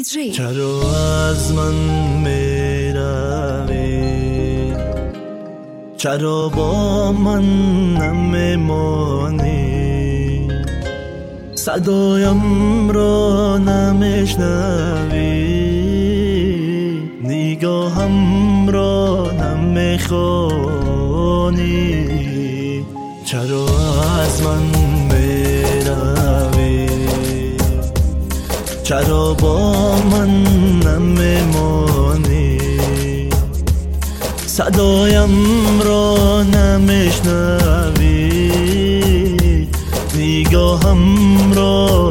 دیجی. چرا از من میروی؟ چرا با من نمیمانی؟ صدایم را نمیشنوی؟ نگاهم را نمیخوانی؟ چرا از من میروی؟ چرا با من نمیمانی؟ صدایم را نمیشنوی؟ نگاهم را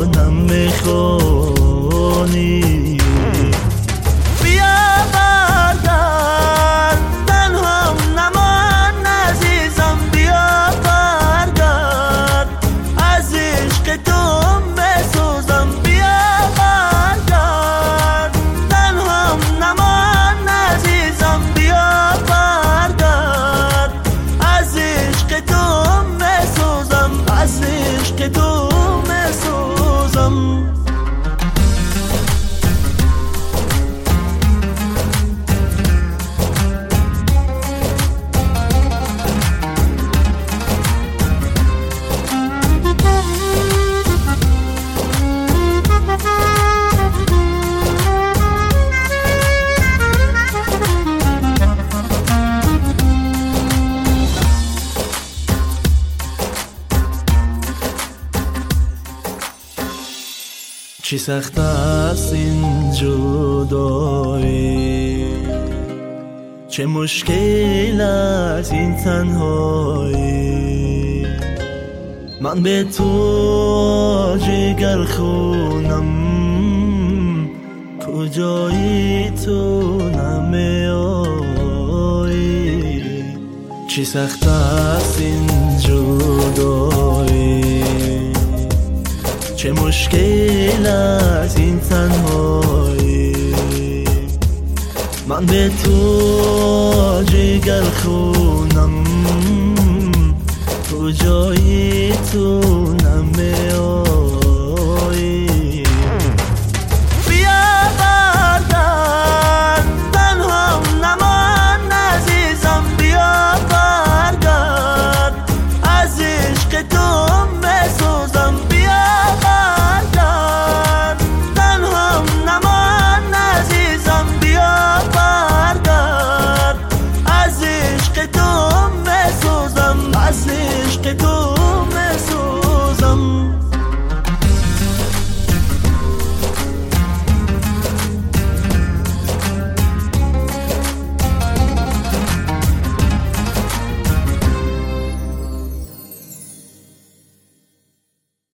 نمیخوانی؟ چی سخت است این جدایی، چه مشکل است این تنهایی. من به تو جگر خونم، کجایی تو نمیایی؟ چی سخت است این جدایی، چه مشکل از این تنهایی. من به تو جگر خونم، کجایی تو نمیایی؟